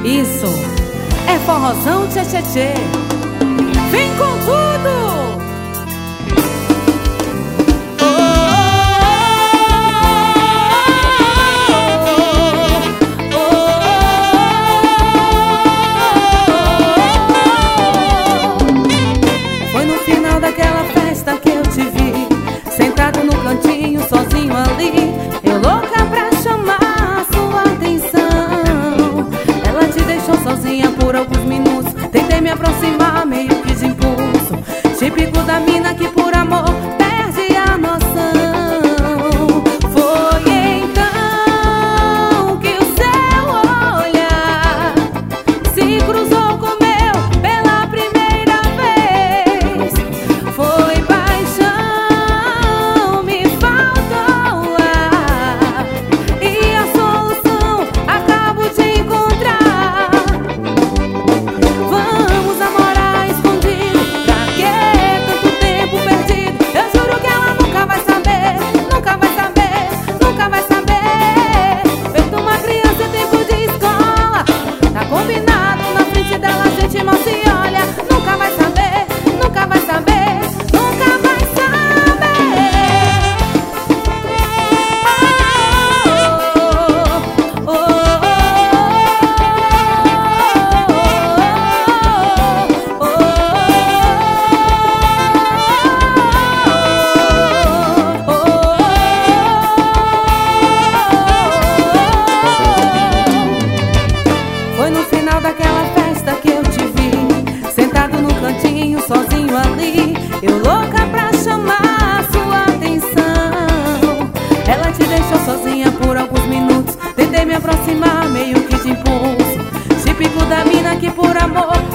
Isso é forrozão tchê tchê tchê. Vem com tudo! Foi no final daquela festa que eu te vi, sentado no cantinho, sozinho ali, eu louca pra chamar sua atenção. Ela te deixou sozinha por alguns minutos, tentei me aproximar, meio que de impulso, típico da mina que por amor perde a noção. Foi então que o seu olhar se cruzou com o meu pela primeira vez. Foi paixão, me faltou ar, e a solução acabo de encontrar. Vamos namorar escondido, pra que tanto tempo perdido? Eu juro que ela nunca vai saber, nunca vai saber, nunca vai saber. Feito uma criança em tempo de escola, tá combinado, na frente dela a gente mal se olha. Nunca vai saber, nunca vai saber, nunca vai saber. Oh, oh, oh, oh, Foi no final daquela festa que eu te vi, sentado no cantinho, sozinho ali, eu louca pra chamar sua atenção. Ela te deixou sozinha por alguns minutos, tentei me aproximar, meio que de impulso, típico da mina que por amor